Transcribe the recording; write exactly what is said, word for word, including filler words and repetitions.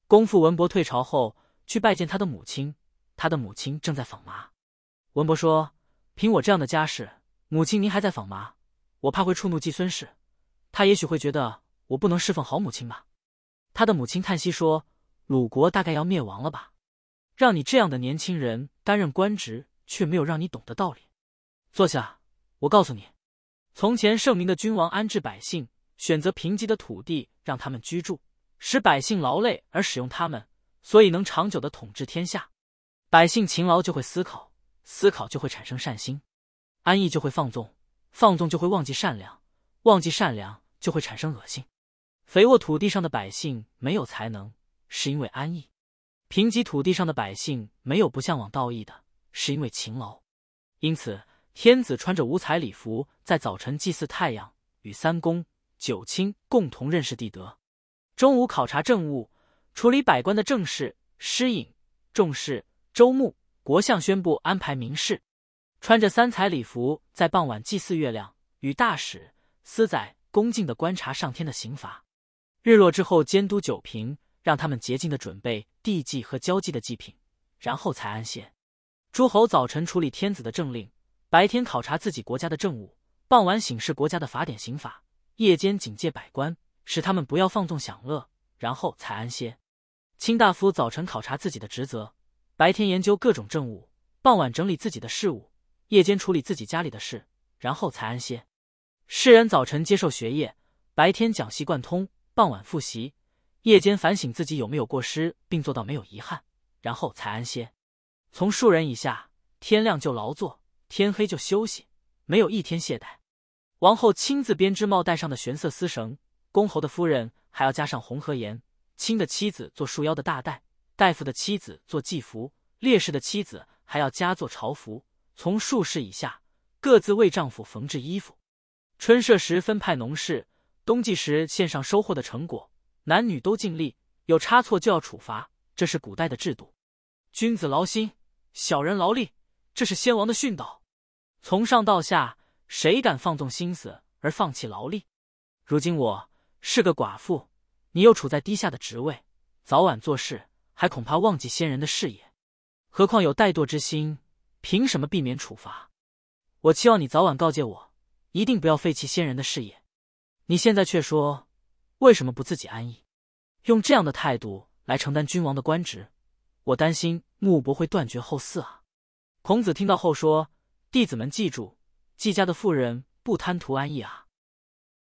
公父文伯退朝后，去拜见他的母亲，他的母亲正在纺麻。文伯说：“凭我这样的家世，母亲您还在纺麻，我怕会触怒季孙氏，他也许会觉得我不能侍奉好母亲吧。”他的母亲叹息说：“鲁国大概要灭亡了吧？让你这样的年轻人担任官职，却没有让你懂得道理。坐下，我告诉你，从前圣明的君王安置百姓，选择贫瘠的土地让他们居住，使百姓劳累而使用他们，所以能长久的统治天下。百姓勤劳就会思考，思考就会产生善心，安逸就会放纵，放纵就会忘记善良，忘记善良就会产生恶性。肥沃土地上的百姓没有才能，是因为安逸；贫瘠土地上的百姓没有不向往道义的，是因为勤劳。因此天子穿着五彩礼服，在早晨祭祀太阳，与三公九卿共同认识地德。中午考察政务，处理百官的政事、诗饮、重事、州牧、国相宣布安排民事。穿着三彩礼服，在傍晚祭祀月亮，与大使、司宰恭敬地观察上天的刑罚。日落之后监督酒瓶，让他们洁净地准备地祭和交际的祭品，然后才安歇。诸侯早晨处理天子的政令，白天考察自己国家的政务，傍晚省视国家的法典刑法，夜间警戒百官，使他们不要放纵享乐，然后才安歇。卿大夫早晨考察自己的职责，白天研究各种政务，傍晚整理自己的事务，夜间处理自己家里的事，然后才安歇。士人早晨接受学业，白天讲习贯通，傍晚复习，夜间反省自己有没有过失，并做到没有遗憾，然后才安歇。从庶人以下，天亮就劳作，天黑就休息，没有一天懈怠。王后亲自编织帽带上的玄色丝绳，公侯的夫人还要加上红和盐，卿的妻子做束腰的大带，大夫的妻子做祭服，烈士的妻子还要加做朝服。从术士以下，各自为丈夫缝制衣服。春社时分派农事，冬季时献上收获的成果，男女都尽力，有差错就要处罚，这是古代的制度。君子劳心，小人劳力，这是先王的训导。从上到下，谁敢放纵心思而放弃劳力？如今我是个寡妇，你又处在低下的职位，早晚做事还恐怕忘记先人的事业，何况有怠惰之心，凭什么避免处罚？我期望你早晚告诫我，一定不要废弃先人的事业。你现在却说，为什么不自己安逸？用这样的态度来承担君王的官职，我担心穆伯会断绝后嗣啊。孔子听到后说，弟子们记住，季家的妇人不贪图安逸啊。